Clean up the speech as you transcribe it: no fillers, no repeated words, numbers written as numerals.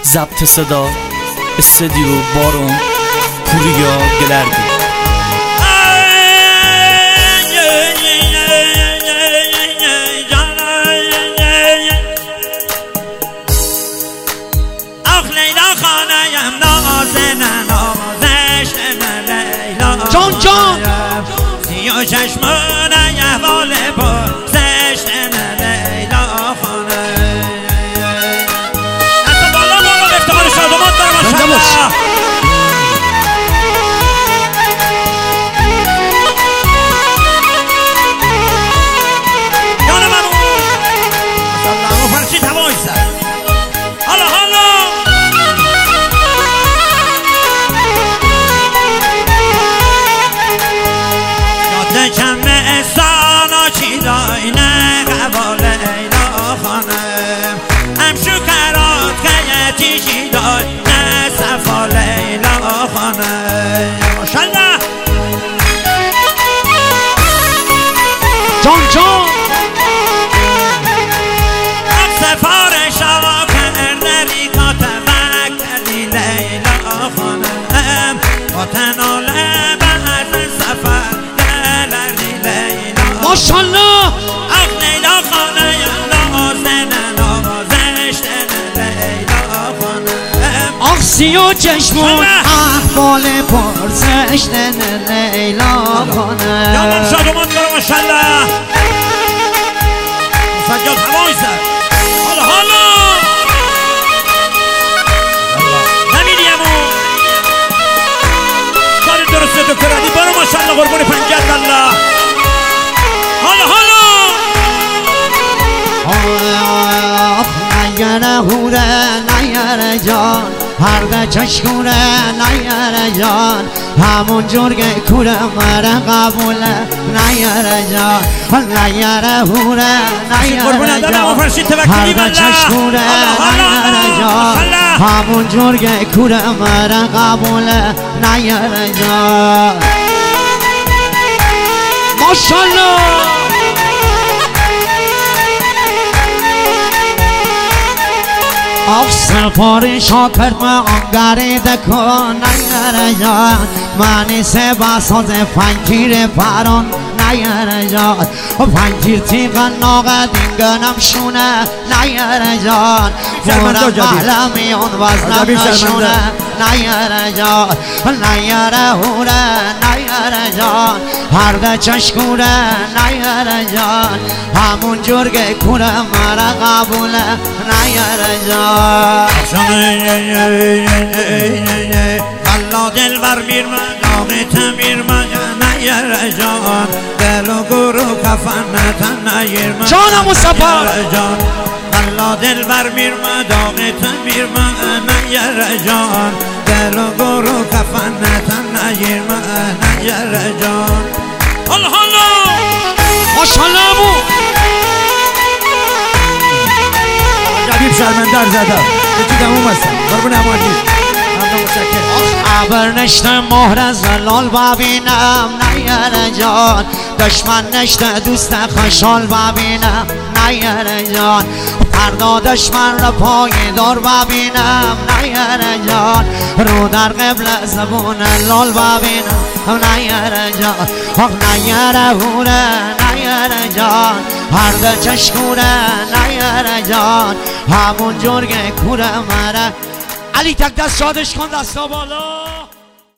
ضبط صدا استودیو بارون پوریا گلردی. جان جان سیاه چشمانه احوال پرسش لیلا خانه دست بالا بالا افتخار شادومات دار ماشاءالله. جان ممون ماشاءالله مفرشی تماش زد. حالا حالا کم احسانا چی داینه قبال لیلا خانم همشو کرات خیتی چی داینه صفا لیلا خانم ماشالله. جان جان سفارشا کرنری کاتمک کردی لیلا خانم با تناله بعد سفر ماشاءالله. اخ لیلا خانه نازشت لیلا خانه آخ سیاه چشمون احوال پرسش لیلا خانه. یادم شادومان داره ماشاءالله. سجاد هوای زد. حالا حالا نمیدیمون کاری درسته دکتر علی برو ماشاءالله قربون پنجت الله. حالا حالا نیاره هوره نیاره جان هر چشکوره نیاره جان همون جرگ کوره مره قبوله نیاره جان نیاره هوره نیاره جان هر چشکوره نیاره جان همون جرگ کوره مره قبوله نیاره جان. ماشاءالله. آخ سفارش ها کرد من آنگره دکن نیاره جان منی سه بساز فنگیر پران نیاره جان فنگیر تیغن ناقه دینگنم شونه نیاره جان مورم محلمیون وزنم نشونه نیاره جان نیاره هوره نیاره جان هر چشکوره نیاره جان همون جرگ کوره مره قبوله نیاره جان. الله دل بر میر مداغ تمیر مگه نیاره جان دل و گرو کفن نتن نیر مگه جانم مصطفی جان الله دل بر میر مداغ تمیر مگه نیاره جان دل و گرو کفن نتن نیر مگه نیاره جان. حالا حالا ماشاءالله امو جبیب شرمندر زده یکی دموم هستم قربون امادی ممنون متشکرم. ابر نشته مهر زلال ببینم نیاره جان دشمن نشته دوست خوشحال ببینم نیاره جان فردا دشمن را پایدار ببینم نیاره جان رو در قبل زبون لال ببینم نیاره جان آخ نیاره هوره نیاره جان هر چشکوره نیاره جان همون جرگ کوره مره. علی تک دست شادش کن دستا بالا.